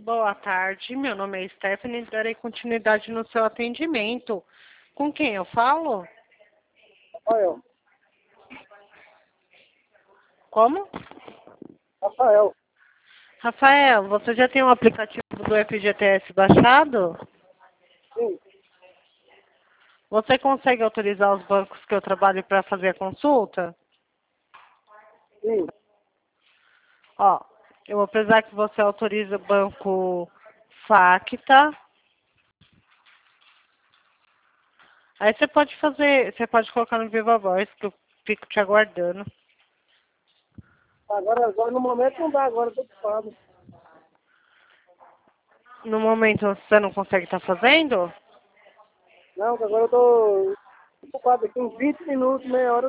Boa tarde, meu nome é Stephanie e darei continuidade no seu atendimento. Com quem eu falo? Rafael. Como? Rafael. Rafael, você já tem o aplicativo do FGTS baixado? Sim. Você consegue autorizar os bancos que eu trabalho para fazer a consulta? Sim. Ó, eu vou precisar que você autorize o banco Facta. Aí você pode colocar no Viva Voz, que eu fico te aguardando. Agora no momento não dá, agora eu tô ocupado. No momento você não consegue estar fazendo? Não, que agora eu tô ocupado aqui uns 20 minutos, meia hora.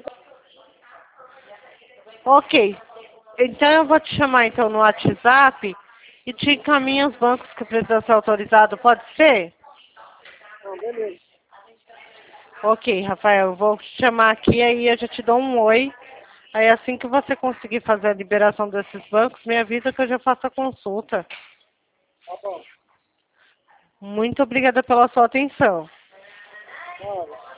Ok. Então eu vou te chamar então no WhatsApp e te encaminho os bancos que precisam ser autorizados, pode ser? Não, beleza. Ok, Rafael, eu vou te chamar aqui, aí eu já te dou um oi. Aí assim que você conseguir fazer a liberação desses bancos, me avisa que eu já faço a consulta. Tá bom. Muito obrigada pela sua atenção. Tá.